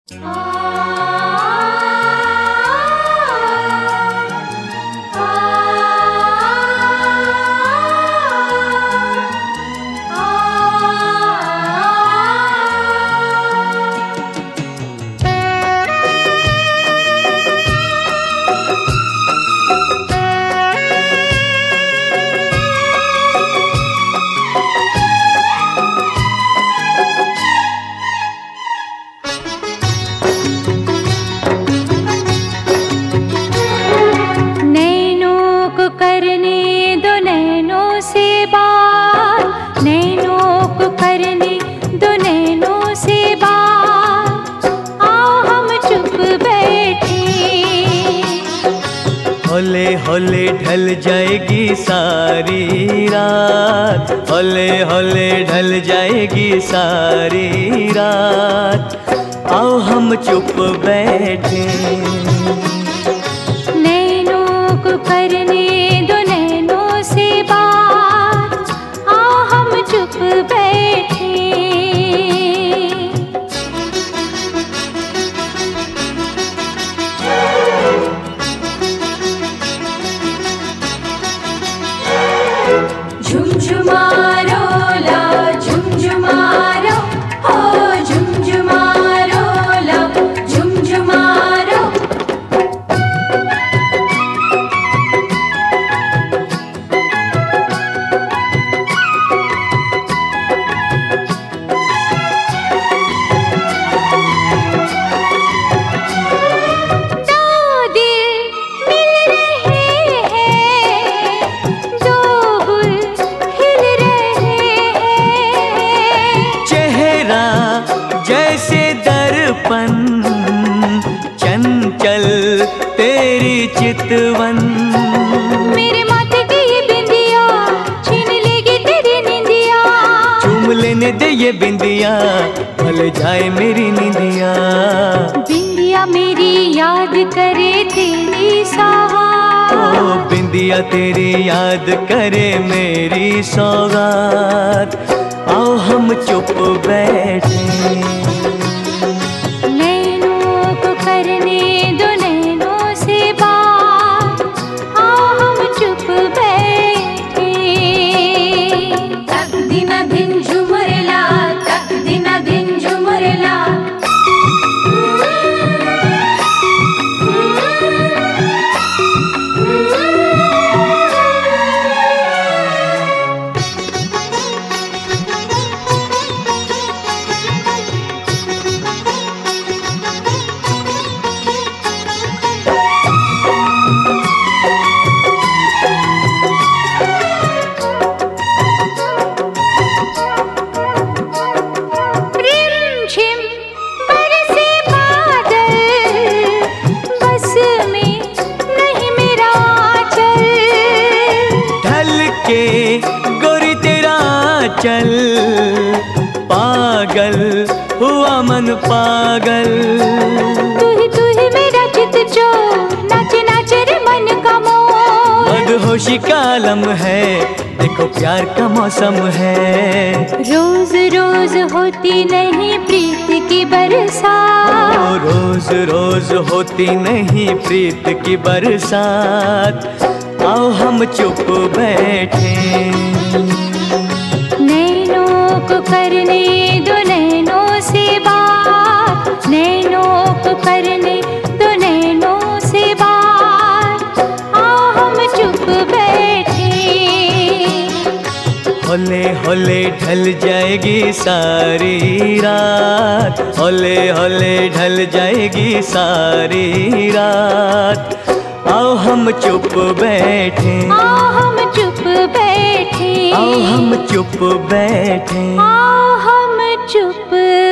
हौले हौले ढल जाएगी सारी रात, हौले हौले ढल जाएगी सारी रात। आओ हम चुप बैठे, नैनों को करने दो नैनों से बात। आओ हम चुप बैठे, झुमझुमारो ला झुमझुमारो, हो झुमझुमारो ला झुमझुमारो। चंचल तेरी चितवन, मेरे माथे की ये बिंदिया छीन लेगी तेरी निंदिया। चूम लेने दे ये बिंदिया, भल जाए मेरी निंदिया। बिंदिया मेरी याद करे तेरी सौगात, ओ बिंदिया तेरी याद करे मेरी सौगात। आओ हम चुप बैठे, करने दो नैनों से बात। आओ हम चुप बैठे, तक दिना दिन झुमरेला, तक दिना दिन झुमरेला। गोरी तेरा चल पागल हुआ मन पागल। तू ही मेरा चित चोर, नाचे नाचे रे मन का मोर। मदहोशी का आलम है, देखो प्यार का मौसम है। रोज रोज होती नहीं प्रीत की बरसात, रोज रोज होती नहीं प्रीत की बरसात। आओ हम चुप बैठे, नैनों को करने दो नैनों से बात। नैनों को करने दो नैनों से बात। आओ हम चुप बैठे, हौले हौले ढल जाएगी सारी रात, हौले हौले ढल जाएगी सारी रात। आओ हम चुप बैठे, आओ हम चुप बैठे, आओ हम चुप बैठे, आओ हम चुप